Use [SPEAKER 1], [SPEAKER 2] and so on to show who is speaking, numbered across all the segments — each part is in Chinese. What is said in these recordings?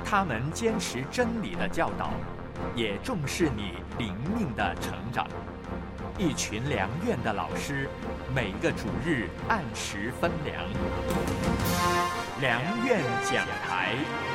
[SPEAKER 1] 他们坚持真理的教导，也重视你灵命的成长。一群良院的老师，每个主日按时分粮。良院讲台，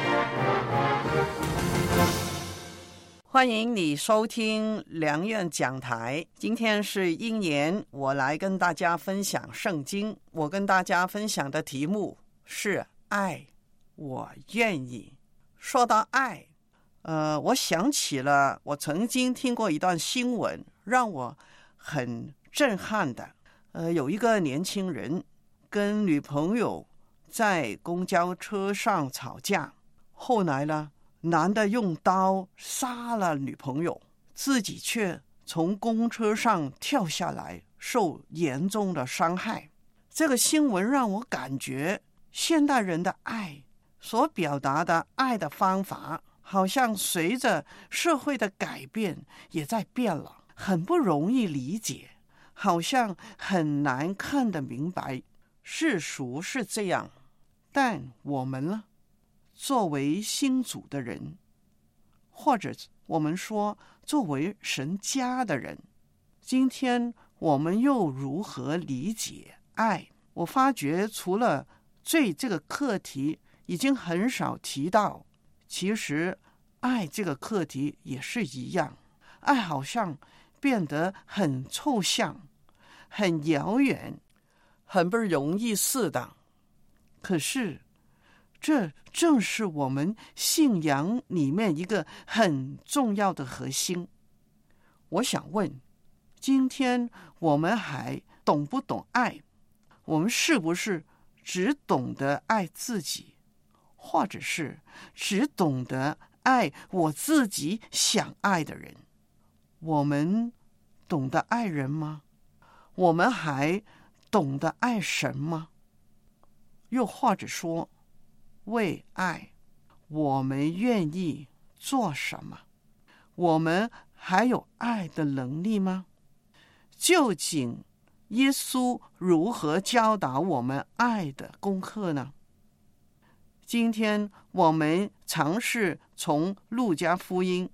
[SPEAKER 2] 欢迎你收听良院讲台。今天是鹰年，我来跟大家分享圣经。我跟大家分享的题目是爱，我愿意。说到爱，我想起了我曾经听过一段新闻，让我很震撼的。有一个年轻人跟女朋友在公交车上吵架，后来呢，男的用刀杀了女朋友，自己却从公车上跳下来，受严重的伤害。这个新闻让我感觉现代人的爱所表达的爱的方法，好像随着社会的改变也在变了，很不容易理解，好像很难看得明白。世俗是这样，但我们呢，作为信主的人，或者我们说作为神家的人，今天我们又如何理解爱？我发觉除了罪这个课题已经很少提到，其实爱这个课题也是一样。爱好像变得很抽象，很遥远，很不容易似的。可是这正是我们信仰里面一个很重要的核心。我想问，今天我们还懂不懂爱？我们是不是只懂得爱自己，或者是只懂得爱我自己想爱的人？我们懂得爱人吗？我们还懂得爱神吗？又或者说，为爱我们愿意做什么？我们还有爱的能力吗？究竟耶稣如何教导我们爱的功课呢？今天我们尝试从路加福音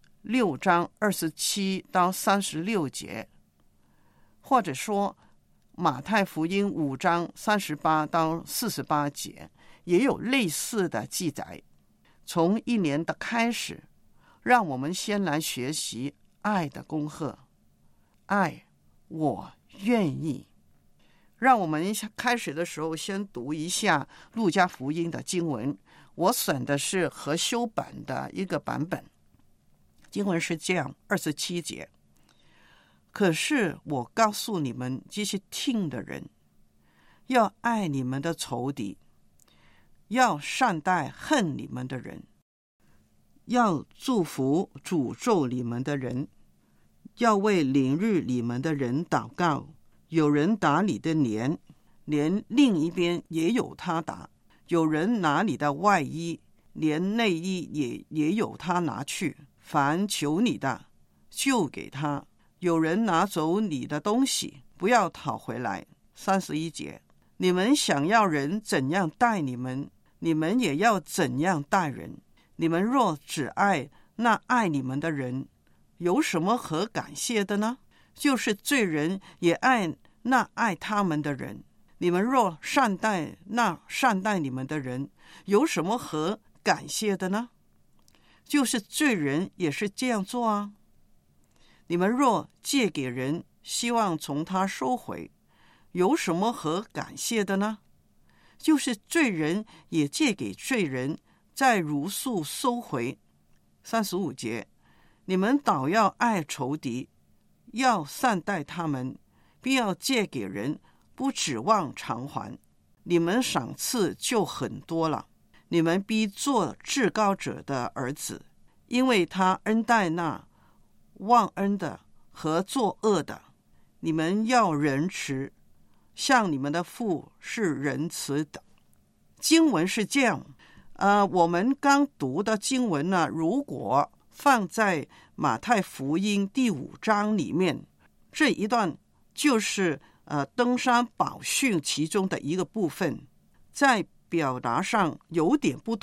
[SPEAKER 2] 6章27到36节，或者说马太福音5章38到48节，也有类似的记载。从一年的开始，让我们先来学习爱的功课。爱，我愿意。让我们开始的时候先读一下路加福音的经文，我选的是和修版的一个版本。经文是这样，27节，可是我告诉你们这些听的人，要爱你们的仇敌，要善待恨你们的人，要祝福诅咒你们的人，要为凌辱你们的人祷告。有人打你的脸，连另一边也有他打；有人拿你的外衣，连内衣也有他拿去。凡求你的，就给他；有人拿走你的东西，不要讨回来。31节，你们想要人怎样待你们，你们也要怎样待人。你们若只爱那爱你们的人，有什么可感谢的呢？就是罪人也爱那爱他们的人。你们若善待那善待你们的人，有什么可感谢的呢？就是罪人也是这样做啊。你们若借给人，希望从他收回，有什么可感谢的呢？就是罪人也借给罪人，再如数收回。35节，你们倒要爱仇敌，要善待他们，必要借给人，不指望偿还。你们赏赐就很多了。你们必做至高者的儿子，因为他恩待那忘恩的和作恶的。你们要仁慈，像你们的父是仁慈的。经文是这样，我们刚读的经文呢，如果放在马太福音第5章里面，这一段就是登山宝训其中的一个部分，在表达上有点不同，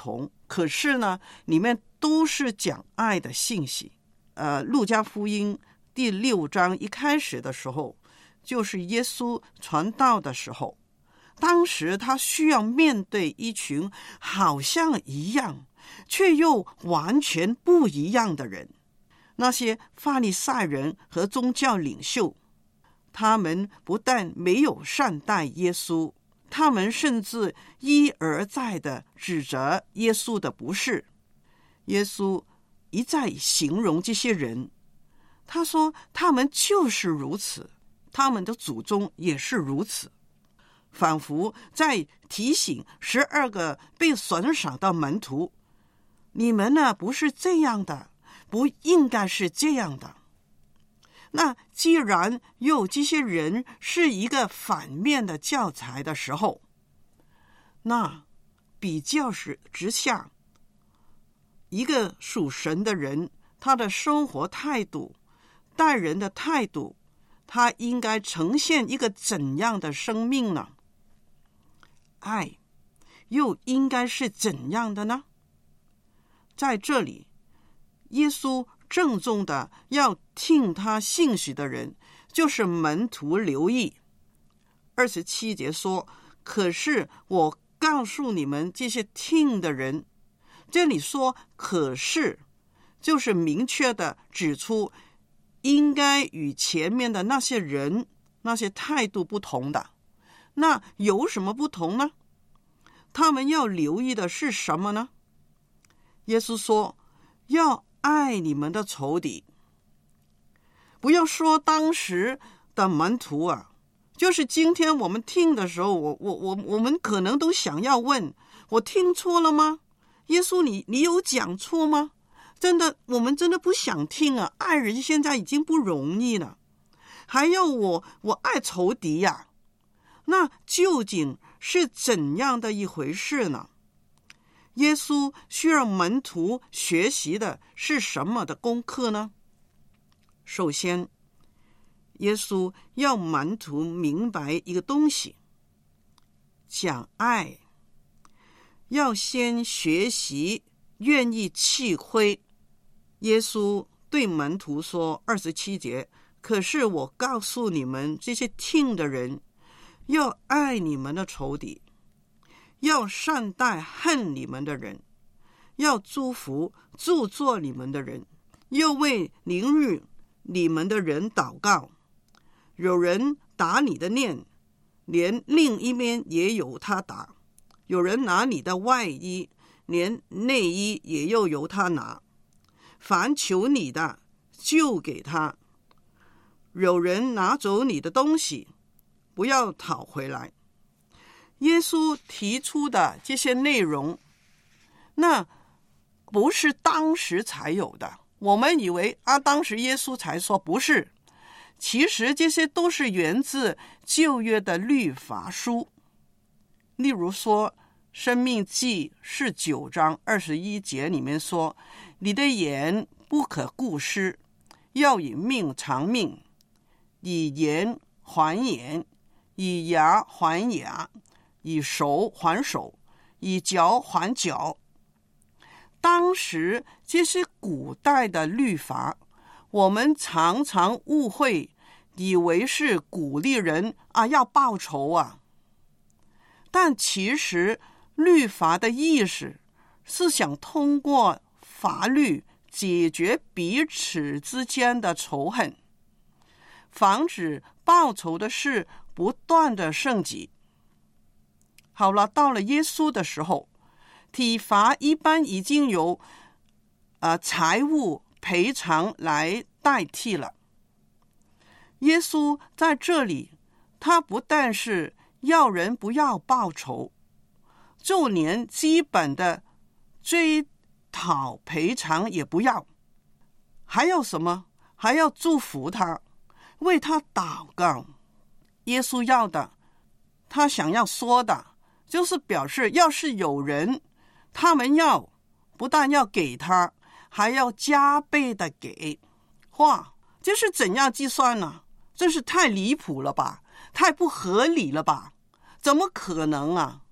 [SPEAKER 2] 可是呢，里面都是讲爱的信息。路加福音第6章一开始的时候，就是耶稣传道的时候，当时他需要面对一群好像一样却又完全不一样的人，那些法利赛人和宗教领袖。他们不但没有善待耶稣，他们甚至一而再地指责耶稣的不是。耶稣一再形容这些人，他说他们就是如此，他们的祖宗也是如此，仿佛在提醒12个被选上的门徒，你们呢，不是这样的，不应该是这样的。那既然有这些人是一个反面的教材的时候，那比较之下，一个属神的人，他的生活态度、待人的态度，他应该呈现一个怎样的生命呢？爱又应该是怎样的呢？在这里，耶稣郑重的要听他信息的人，就是门徒留意。27节说，可是我告诉你们这些听的人，这里说可是，就是明确的指出应该与前面的那些人那些态度不同的。那有什么不同呢？他们要留意的是什么呢？耶稣说要爱你们的仇敌。不要说当时的门徒啊，就是今天我们听的时候，我们可能都想要问，我听错了吗？耶稣你有讲错吗？真的，我们真的不想听啊！爱人现在已经不容易了，还要我爱仇敌呀？那究竟是怎样的一回事呢？耶稣需要门徒学习的是什么的功课呢？首先，耶稣要门徒明白一个东西，讲爱要先学习愿意吃亏。耶稣对门徒说27节，可是我告诉你们这些听的人，要爱你们的仇敌，要善待恨你们的人，要祝福咒詛你们的人，又为凌辱你们的人祷告。有人打你的脸，连另一面也有他打；有人拿你的外衣，连内衣也又由他拿。凡求你的，就给他；有人拿走你的东西，不要讨回来。耶稣提出的这些内容，那不是当时才有的。我们以为当时耶稣才说，不是，其实这些都是源自旧约的律法书。例如说申命记9章21节里面说，你的眼不可顾失，要以命偿命，以眼还眼，以牙还牙，以手还手，以脚还脚。当时这些古代的律法，我们常常误会，以为是鼓励人要报仇啊。但其实律法的意思是想通过法律解决彼此之间的仇恨，防止报仇的事不断的升级。好了，到了耶稣的时候，体罚一般已经由财物赔偿来代替了。耶稣在这里，他不但是要人不要报仇，就连基本的追讨赔偿也不要。还要什么？还要祝福他，为他祷告。耶稣要的，他想要说的，就是表示要是有人，他们不但要给他，还要加倍的给。哇，这是怎样计算呢？这是太离谱了吧，太不合理了吧，怎么可能啊？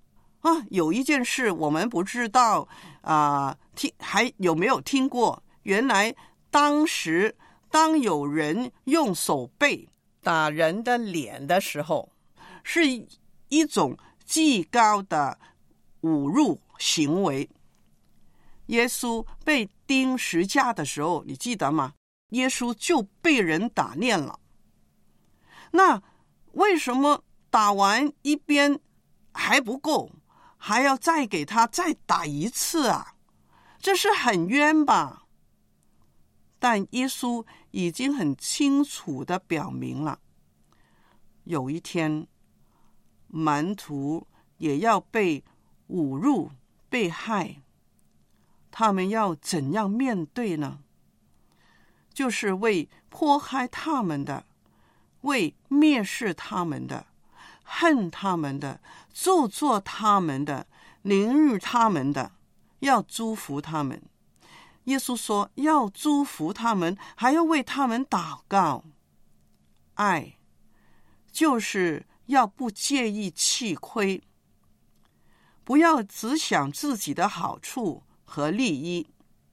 [SPEAKER 2] 有一件事我们不知道还有没有听过？原来当时当有人用手背打人的脸的时候，是一种极高的侮辱行为。耶稣被钉十架的时候，你记得吗？耶稣就被人打脸了。那为什么打完一边还不够，还要再给他再打一次啊？这是很冤吧？但耶稣已经很清楚地表明了，有一天门徒也要被侮辱、被害，他们要怎样面对呢？就是为迫害他们的，为蔑视他们的，恨他们的，咒詛他们的，凌辱他们的，要祝福他们。耶稣说要祝福他们，还要为他们祷告。爱就是要不介意吃亏，不要只想自己的好处和利益。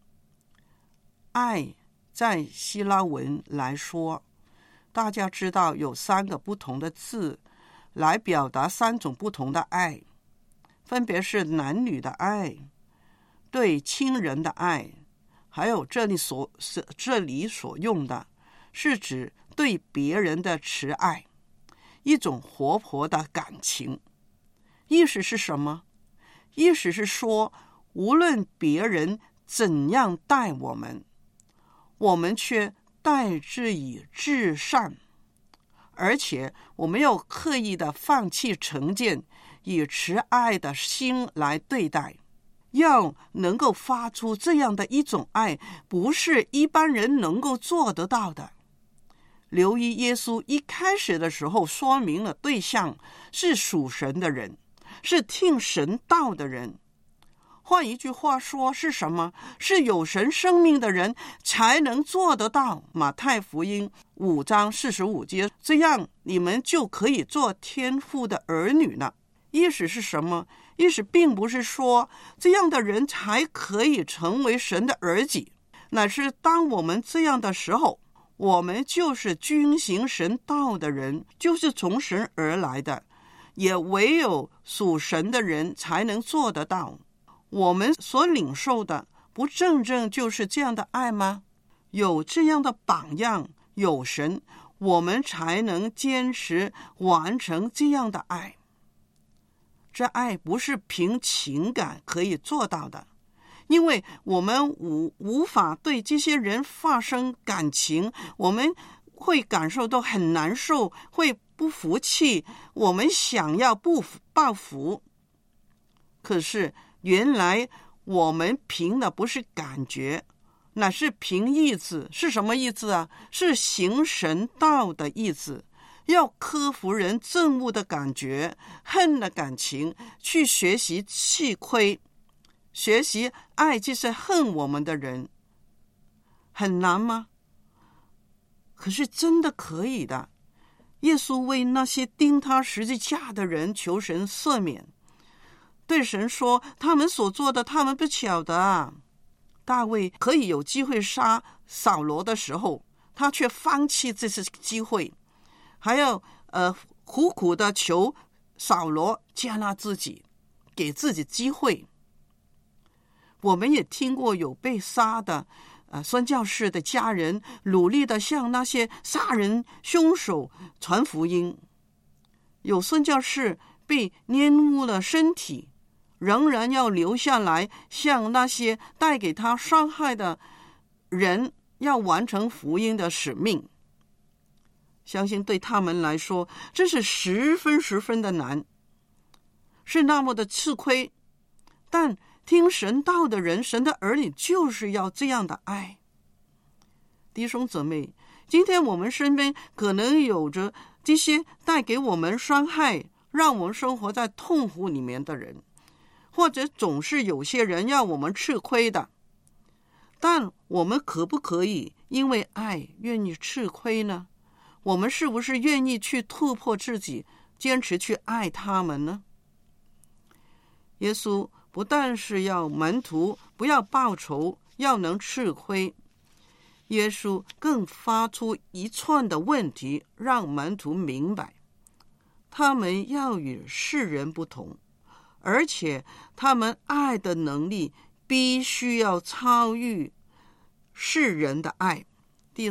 [SPEAKER 2] 爱在希腊文来说，大家知道有3个不同的字来表达3种不同的爱，分别是男女的爱、对亲人的爱，还有这里所用的是指对别人的慈爱，一种活泼的感情。意思是什么？意思是说，无论别人怎样待我们，我们却待之以至善，而且我们要刻意的放弃成见，以慈爱的心来对待。要能够发出这样的一种爱，不是一般人能够做得到的。留意耶稣一开始的时候说明了对象是属神的人，是听神道的人。换一句话说是什么？是有神生命的人才能做得到。马太福音5章45节，这样你们就可以做天父的儿女了。意思是什么？意思并不是说这样的人才可以成为神的儿子，乃是当我们这样的时候，我们就是遵行神道的人，就是从神而来的，也唯有属神的人才能做得到。我们所领受的不正正就是这样的爱吗？有这样的榜样，有神，我们才能坚持完成这样的爱。这爱不是凭情感可以做到的，因为我们无法对这些人发生感情，我们会感受到很难受，会不服气，我们想要报复。可是原来我们凭的不是感觉，乃是凭意志。是什么意志啊？是行神道的意志。要克服人憎恶的感觉、恨的感情，去学习吃亏，学习爱这些恨我们的人。很难吗？可是真的可以的。耶稣为那些钉他十字架的人求神赦免，对神说他们所做的他们不晓得啊。大卫可以有机会杀扫罗的时候，他却放弃这次机会，还要苦苦的求扫罗接纳自己，给自己机会。我们也听过有被杀的宣教士的家人努力的向那些杀人凶手传福音，有宣教士被玷污了身体，仍然要留下来向那些带给他伤害的人要完成福音的使命。相信对他们来说，这是十分的难，是那么的吃亏。但听神道的人，神的儿女就是要这样的爱。弟兄姊妹，今天我们身边可能有着这些带给我们伤害，让我们生活在痛苦里面的人，或者总是有些人要我们吃亏的。但我们可不可以因为爱愿意吃亏呢？我们是不是愿意去突破自己，坚持去爱他们呢？ 耶稣不但是要门徒不要报仇，要能吃亏，耶稣更发出一串的问题，让门徒明白他们要与世人不同，而且他们爱的能力必须要超越世人的爱。第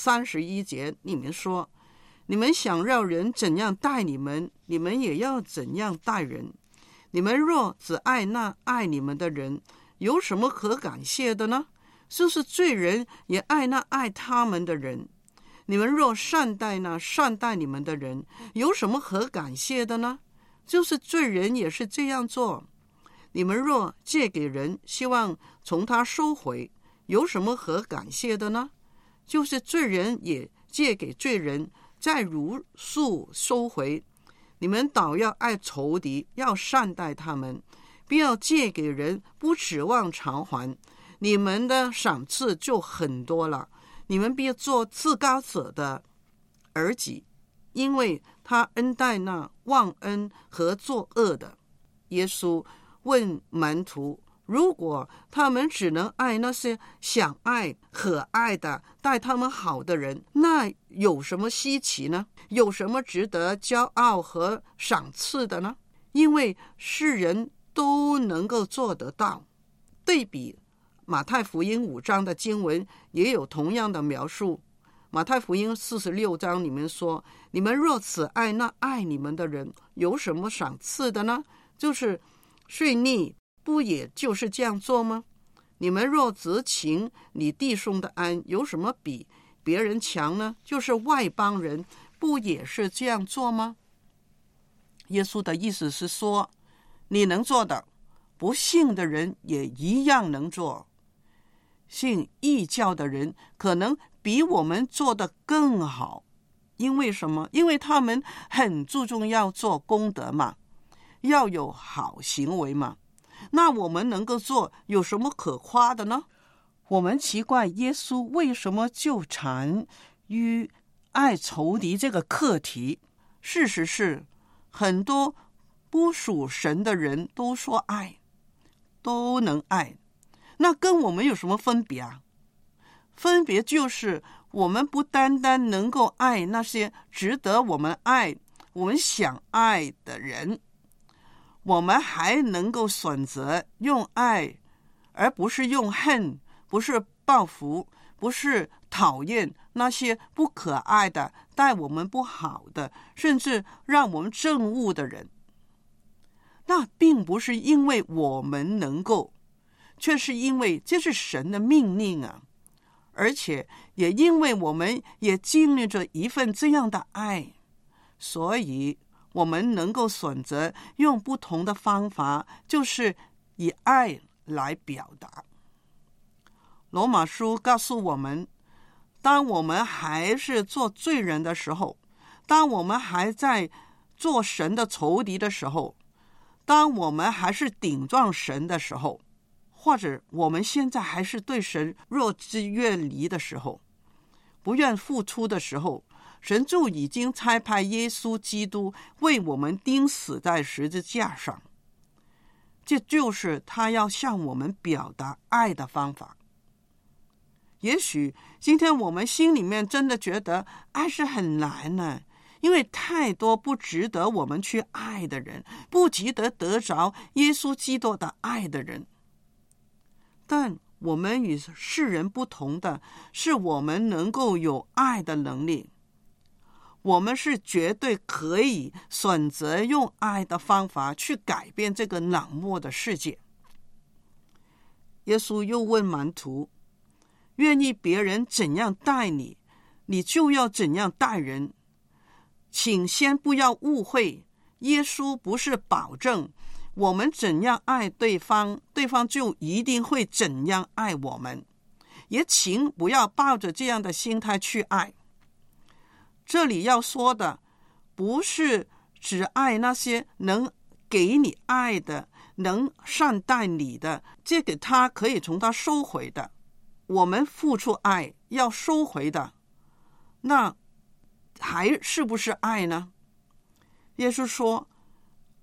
[SPEAKER 2] 31节里面说，你们想让人怎样待你们，你们也要怎样待人。你们若只爱那爱你们的人，有什么可感谢的呢？就是罪人也爱那爱他们的人。你们若善待那善待你们的人，有什么可感谢的呢？就是罪人也是这样做。你们若借给人，希望从他收回，有什么可感谢的呢？就是罪人也借给罪人，再如数收回。你们倒要爱仇敌，要善待他们，不要借给人，不指望偿还，你们的赏赐就很多了。你们别做自高者的儿子，因为他恩待那忘恩和作恶的。耶稣问门徒，如果他们只能爱那些想爱可爱的待他们好的人，那有什么稀奇呢？有什么值得骄傲和赏赐的呢？因为世人都能够做得到。对比马太福音5章的经文也有同样的描述。马太福音46章里面说，你们若只爱那爱你们的人，有什么赏赐的呢？就是税吏不也就是这样做吗？你们若只请你弟兄的安，有什么比别人强呢？就是外邦人不也是这样做吗？耶稣的意思是说，你能做的，不信的人也一样能做。信异教的人可能比我们做得更好。因为什么？因为他们很注重要做功德嘛，要有好行为嘛。那我们能够做，有什么可夸的呢？我们奇怪耶稣为什么纠缠于爱仇敌这个课题。事实是，很多不属神的人都说爱，都能爱，那跟我们有什么分别啊？分别就是我们不单单能够爱那些值得我们爱、我们想爱的人，我们还能够选择用爱，而不是用恨，不是报复，不是讨厌那些不可爱的、待我们不好的，甚至让我们憎恶的人。那并不是因为我们能够，却是因为这是神的命令啊！而且也因为我们也经历着一份这样的爱，所以我们能够选择用不同的方法，就是以爱来表达。罗马书告诉我们，当我们还是做罪人的时候，当我们还在做神的仇敌的时候，当我们还是顶撞神的时候，或者我们现在还是对神若即若离的时候，不愿付出的时候，神就已经差派耶稣基督为我们钉死在十字架上。这就是他要向我们表达爱的方法。也许今天我们心里面真的觉得爱是很难呢，因为太多不值得我们去爱的人，不值得得着耶稣基督的爱的人。但我们与世人不同的是，我们能够有爱的能力，我们是绝对可以选择用爱的方法去改变这个冷漠的世界。耶稣又问门徒，愿意别人怎样待你，你就要怎样待人。请先不要误会，耶稣不是保证我们怎样爱对方，对方就一定会怎样爱我们。也请不要抱着这样的心态去爱。这里要说的不是只爱那些能给你爱的，能善待你的，这个他可以从他收回的。我们付出爱要收回的，那还是不是爱呢？耶稣说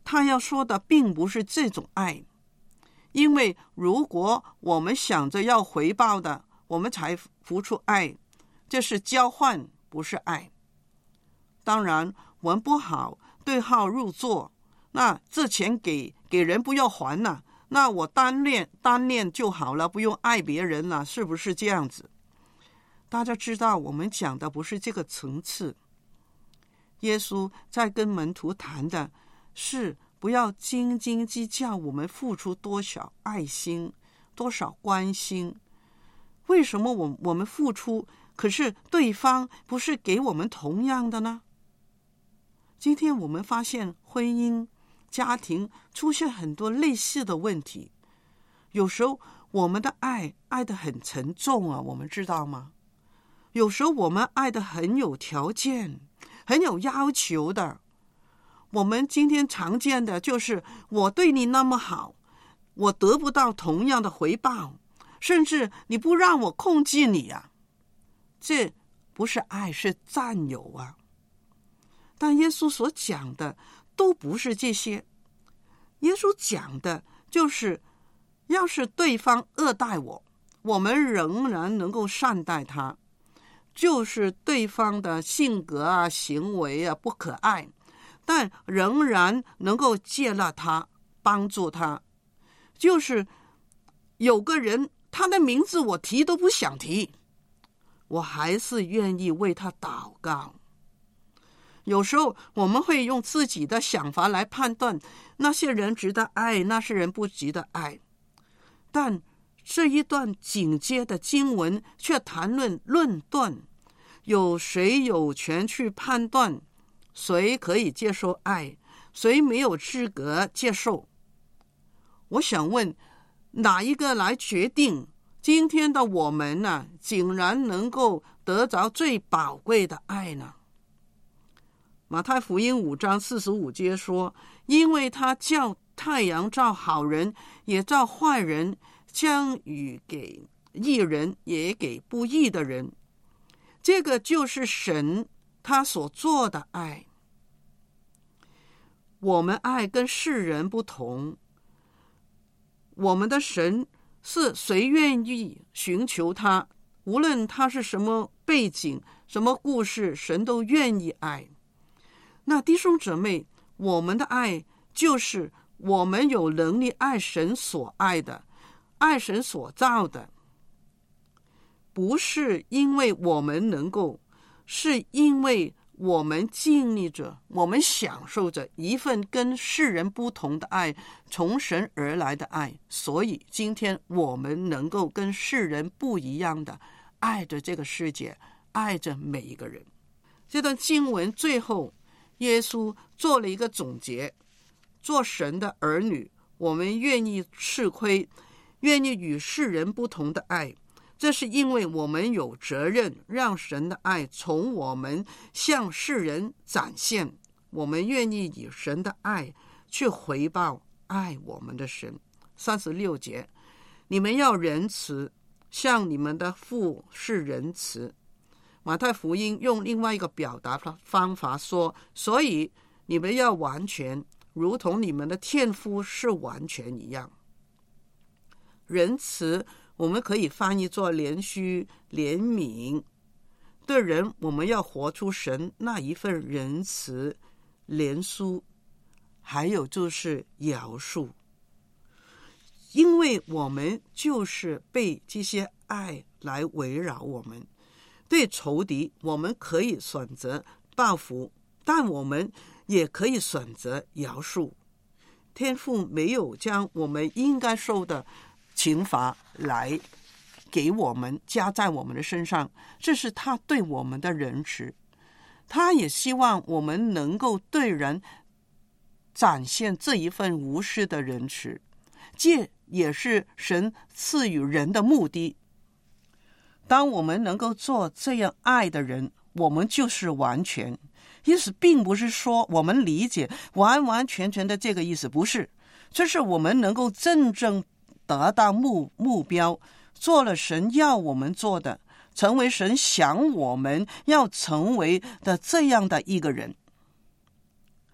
[SPEAKER 2] 他要说的并不是这种爱，因为如果我们想着要回报的，我们才付出爱，这是交换，不是爱。当然我们不好对号入座，那这钱给人不要还了，那我单恋就好了，不用爱别人了，是不是这样子？大家知道我们讲的不是这个层次。耶稣在跟门徒谈的是不要斤斤计较我们付出多少爱心，多少关心。为什么我们付出，可是对方不是给我们同样的呢？今天我们发现婚姻家庭出现很多类似的问题，有时候我们的爱得很沉重啊，我们知道吗？有时候我们爱得很有条件，很有要求的。我们今天常见的就是我对你那么好，我得不到同样的回报，甚至你不让我控制你啊，这不是爱，是占有啊。但耶稣所讲的都不是这些，耶稣讲的就是要是对方恶待我，我们仍然能够善待他，就是对方的性格啊行为啊不可爱，但仍然能够接纳他，帮助他。就是有个人他的名字我提都不想提，我还是愿意为他祷告。有时候我们会用自己的想法来判断那些人值得爱，那些人不值得爱，但这一段紧接的经文却谈论断，有谁有权去判断谁可以接受爱，谁没有资格接受？我想问，哪一个来决定今天的我们呢，竟然能够得着最宝贵的爱呢？马太福音5章45节说，因为他叫太阳照好人也照坏人，将雨给义人也给不义的人。这个就是神他所做的爱。我们爱跟世人不同，我们的神是谁愿意寻求他，无论他是什么背景什么故事，神都愿意爱。那弟兄姊妹，我们的爱就是我们有能力爱神所爱的，爱神所造的，不是因为我们能够，是因为我们经历着，我们享受着一份跟世人不同的爱，从神而来的爱，所以今天我们能够跟世人不一样的爱着这个世界，爱着每一个人。这段经文最后耶稣做了一个总结，做神的儿女，我们愿意吃亏，愿意与世人不同的爱，这是因为我们有责任让神的爱从我们向世人展现，我们愿意以神的爱去回报爱我们的神。36节，你们要仁慈，像你们的父是仁慈。马太福音用另外一个表达方法说，所以你们要完全，如同你们的天父是完全一样。仁慈我们可以翻译作怜恤、怜悯，对人我们要活出神那一份仁慈、怜恤，还有就是饶恕。因为我们就是被这些爱来围绕我们，对仇敌我们可以选择报复，但我们也可以选择饶恕。天父没有将我们应该受的惩罚来给我们，加在我们的身上，这是他对我们的仁慈。他也希望我们能够对人展现这一份无私的仁慈，这也是神赐予人的目的。当我们能够做这样爱的人，我们就是完全。意思并不是说我们理解完完全全的这个意思，不是，这是我们能够真正得到目标，做了神要我们做的，成为神想我们要成为的这样的一个人。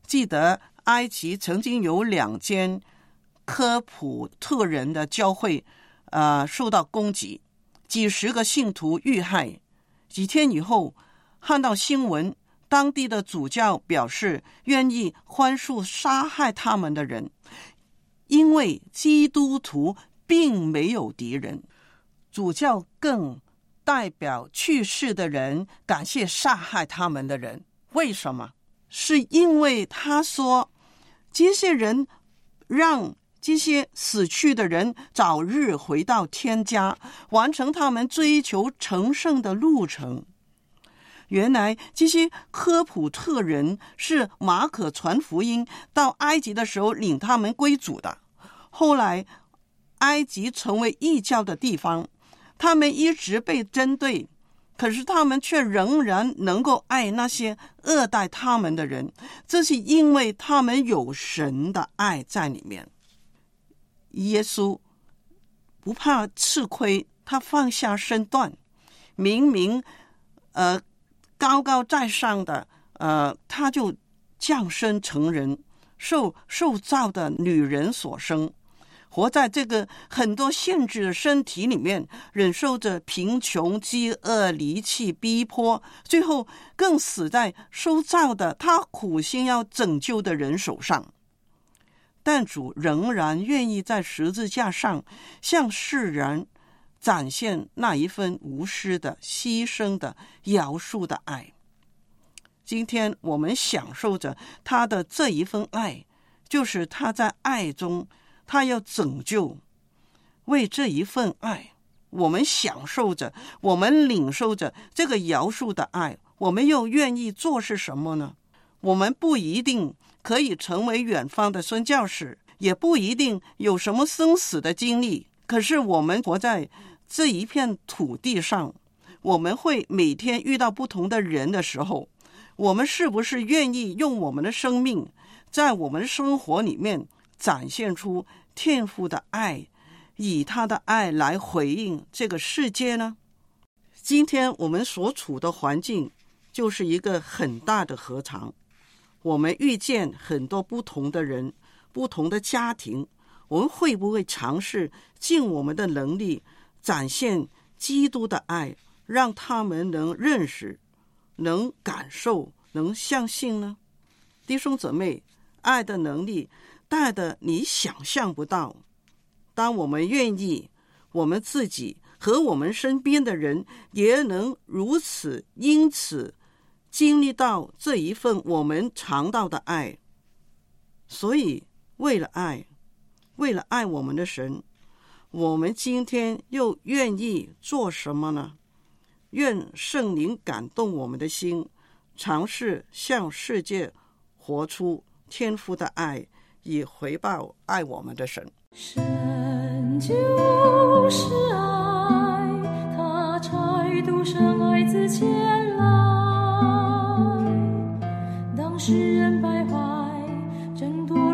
[SPEAKER 2] 记得埃及曾经有2间科普特人的教会受到攻击，几十个信徒遇害。几天以后看到新闻，当地的主教表示愿意宽恕杀害他们的人，因为基督徒并没有敌人。主教更代表去世的人感谢杀害他们的人。为什么？是因为他说这些人让这些死去的人早日回到天家，完成他们追求成圣的路程。原来这些科普特人是马可传福音到埃及的时候领他们归主的。后来埃及成为异教的地方，他们一直被针对，可是他们却仍然能够爱那些恶待他们的人，这是因为他们有神的爱在里面。耶稣不怕吃亏，他放下身段，明明高高在上的他就降生成人，受造的女人所生，活在这个很多限制的身体里面，忍受着贫穷、饥饿、离弃、逼迫，最后更死在受造的他苦心要拯救的人手上。但主仍然愿意在十字架上向世人展现那一份无私的、牺牲的、饶恕的爱。今天我们享受着他的这一份爱，就是他在爱中他要拯救。为这一份爱，我们享受着，我们领受着这个饶恕的爱，我们又愿意做是什么呢？我们不一定可以成为远方的宣教士，也不一定有什么生死的经历，可是我们活在这一片土地上，我们会每天遇到不同的人的时候，我们是不是愿意用我们的生命在我们的生活里面展现出天父的爱，以他的爱来回应这个世界呢？今天我们所处的环境就是一个很大的合场，我们遇见很多不同的人，不同的家庭，我们会不会尝试尽我们的能力展现基督的爱，让他们能认识、能感受、能相信呢？弟兄姊妹，爱的能力大的你想象不到。当我们愿意，我们自己和我们身边的人也能如此，因此经历到这一份我们尝到的爱。所以为了爱我们的神，我们今天又愿意做什么呢？愿圣灵感动我们的心，尝试向世界活出天父的爱，以回报爱我们的神。
[SPEAKER 3] 神就是爱，他差独生爱子前来，当世人败坏争夺